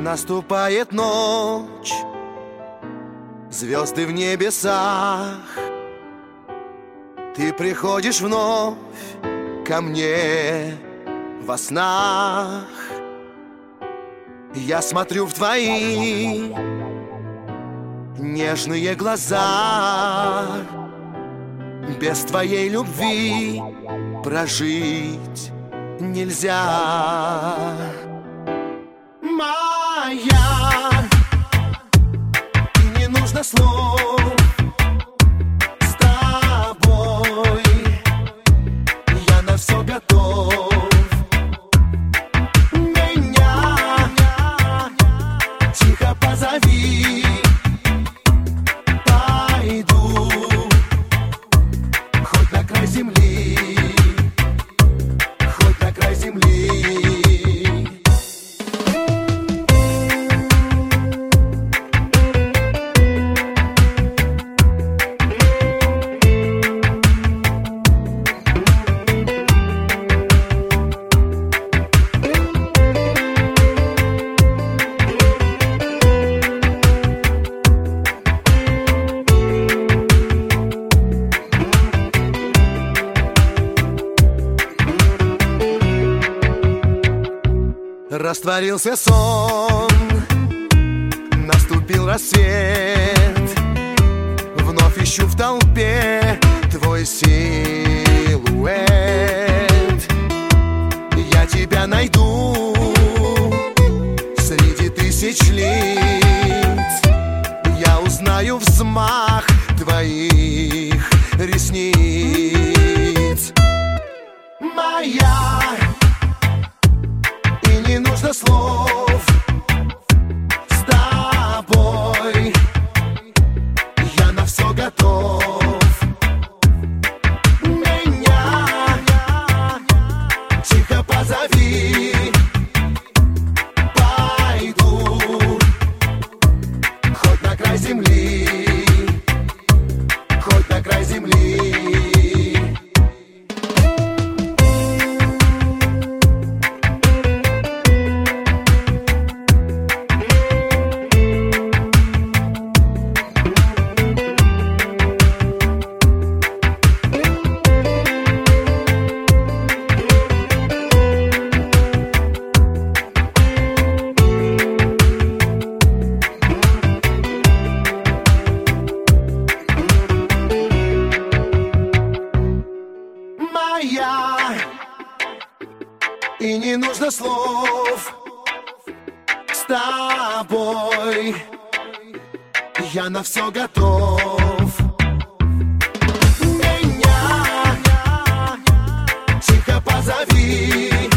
Наступает ночь, звезды в небесах. Ты приходишь вновь ко мне во снах. Я смотрю в твои нежные глаза. Без твоей любви прожить нельзя. Моя, и не нужно слов. С тобой я на все готов. Меня тихо позови. Пойду хоть на край земли, хоть на край земли. Растворился сон, наступил рассвет. Вновь ищу в толпе твой силуэт. Я тебя найду среди тысяч лиц. Я узнаю взмах твоих ресниц. Моя, не нужно слов. С тобой я на все готов. Меня тихо позови. Пойду хоть на край земли, хоть на край земли. И не нужно слов. С тобой я на все готов. Меня тихо позови.